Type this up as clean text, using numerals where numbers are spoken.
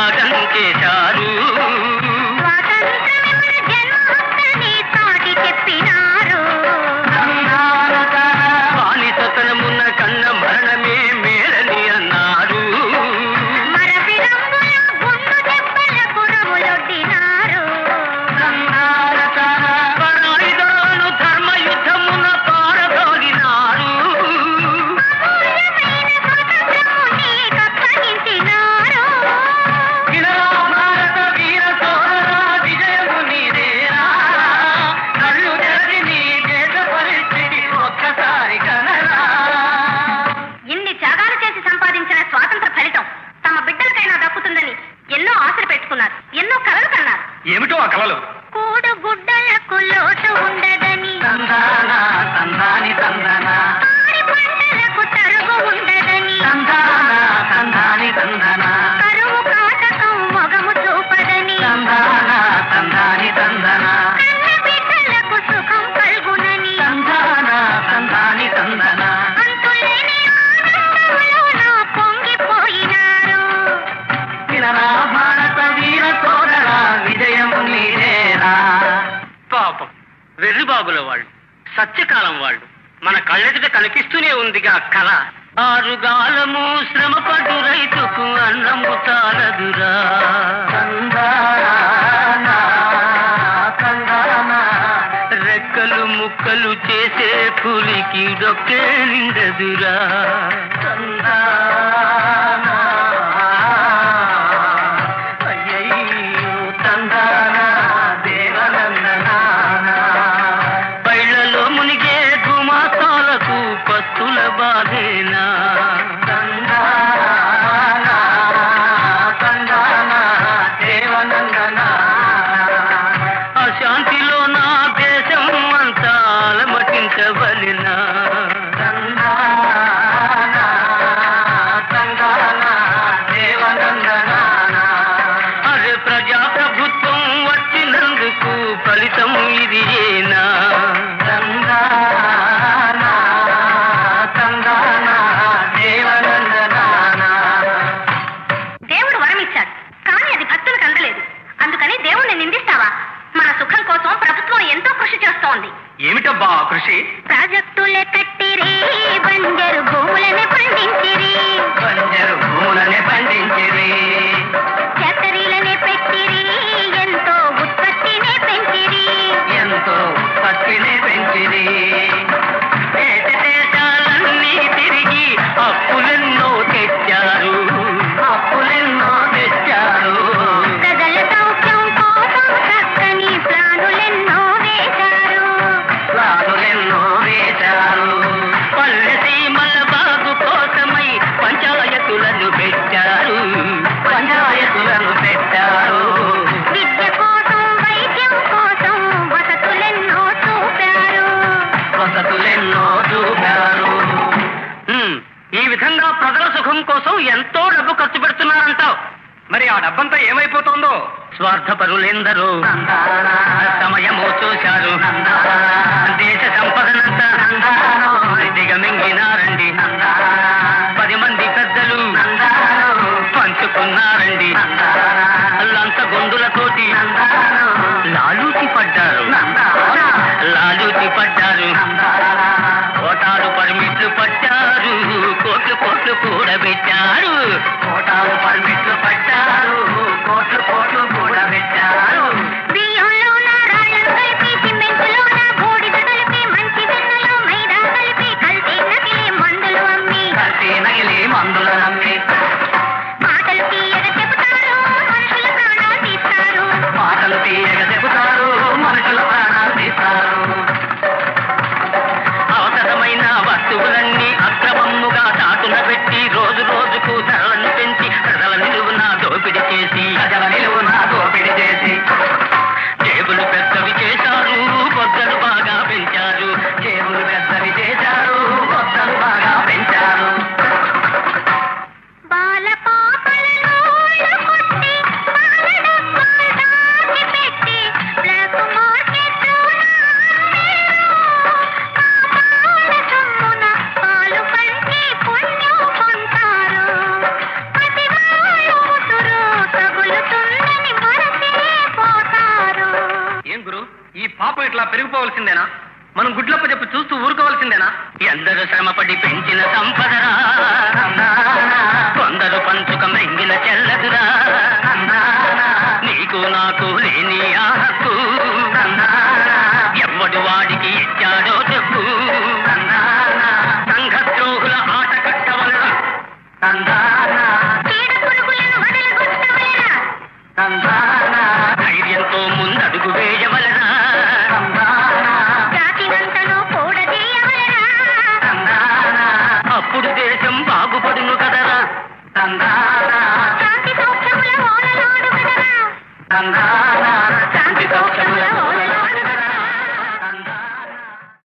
త్యాగం చేశారు. బానిసతనమున్న కన్న మరణమే మేలని అన్నారు. పరాయిదాను ధర్మయుద్ధమున పారదోలినారు. భారత వీర సోదరా విజయము నీదేరా. కళ్ళు తెరచి నీ దేశ పరిస్థితి ఒక్కసారి కనరా. ఇన్ని త్యాగాలు చేసి సంపాదించిన స్వాతంత్ర ఫలితం తమ బిడ్డలకైనా దక్కుతుందని ఎన్నో ఆశలు పెట్టుకున్నారు, ఎన్నో కలలు కన్నారు. ఏమిటో ఆ కలలు? కూడు గుడ్డలకు లోటు ఉండదని, తందానా తందాని తందనా, పంటలకు తరుగు ఉండదని, తందానా తందాని తందనా, కరువు కాటకం మొగము చూపదని, తందానా తందాని తందనా, కన్న బిడ్డలకు సుఖం కలుగునని, తందానా తందాని తందనా, అంతులేని ఆనందంలోన పొంగిపోయినారు. వినరా భారత వీర సోదరా విజయము నీదేరా. పాపం వెర్రిబాబుల వాళ్ళు, సత్యకాలం వాళ్ళు మన కళ్ళెదుట కనిపిస్తూనే ఉందిగా కళ. ఆరుగాలము శ్రమపడు రైతుకు అన్నము చాలదురా. రెక్కలు ముక్కలు చేసే పులికి డొక్కే నిండదురా. బయళ్లలో మునిగే గుమాస్తాలకు పస్తుల బాధేనా. అశాంతిలో నా దేశం అంతా అలమటించవలెనా. అరే ప్రజాప్రభుత్వం వచ్చినందుకు ఫలితం ఇది ఏనా. దేవుడు వరమిచ్చాడు, కానీ అది భక్తులకు అందలేదు. అందుకని దేవుణ్ణి నిందిస్తావా? మన సుఖం కోసం ప్రభుత్వం ఎంతో కృషి చేస్తోంది. ఏమిటబ్బా కృషి? ప్రాజెక్టులే కట్టిరి, బంజరు భూములనే పండించిరి, బంజరు భూములనే పండించిరి, ఫ్యాక్టరీలనే పెట్టిరి, ఎంతో ఉత్పత్తినే పెంచిరి, ఎంతో ఉత్పత్తినే పెంచిరి. దేశ దేశాలన్నీ తిరిగి అప్పులెన్నో తెచ్చారు, అప్పులెన్నో తెచ్చారు. ప్రజల సౌఖ్యం కోసం చక్కని ప్లానులెన్నో వేశారు, ప్లానులెన్నో వేశారు. పల్లె సీమల బాగు కోసమై పంచాయతులను పెట్టారు, పంచాయతులను పెట్టారు. విద్య కోసం వైద్యం కోసం వసతులెన్నో చూపారు. వసతులెన్నో చూపారు. ఈ విధంగా ప్రజల సుఖం కోసం ఎంతో డబ్బు ఖర్చు పెడుతున్నారంటావు. మరి ఆ డబ్బంతా ఏమైపోతుందో? స్వార్థపరులెందరూ సమయము చూశారు. దేశ సంపదనంతా దిగమింగినారండి. 10 మంది పెద్దలు పంచుకున్నారండి. లంచ గొందులతోటి లాలూచి పడ్డారు, లాలూచి పడ్డారు. ఓటాలు పర్మిట్లు పట్టారు, కోట్లు కోట్లు కూడబెట్టారు. ఓటాలు పర్మిట్లు పట్టారు, కోట్లు కోట్లు కూడబెట్టారు. బియ్యంలోన రాళ్ళను కలిపి, సిమెంటులోన బూడిద కలిపి, మంచి వెన్నలో మైదా కలిపి, కల్తీ నకిలీ మందులు అమ్మి, కల్తీ నకిలీ మందులు నమ్మి, మాటలు తీయగా చెబుతారు, మనుషుల ప్రాణాలు తీస్తారు, మాటలు తీయగా చెబుతారు, మనుషుల ప్రాణాలు తీస్తారు. అవసరమైన వస్తువులన్నీ అక్రమముగా చాటున పెట్టి రోజు రోజుకు ధరలను పెంచి ప్రజలను అలా పెరిగిపోవలసిందేనా? మనం గుడ్లప్ప చెప్పి చూస్తూ ఊరుకోవాల్సిందేనా? ఎందరు శ్రమపడి పెంచిన సంపదరా, కొందరు పంచుక మెంగిన చెల్లదురా. నీకు నాకు లేని ఆ హక్కు ఎవ్వడు వాడికి ఇచ్చాడో చెప్పు. సంఘద్రోహుల ఆట కట్టవలన, ధైర్యంతో ముందడుగు వేయవలన, అప్పుడు దేశం బాగుపడును కదరా. శాంతి సౌఖ్యముల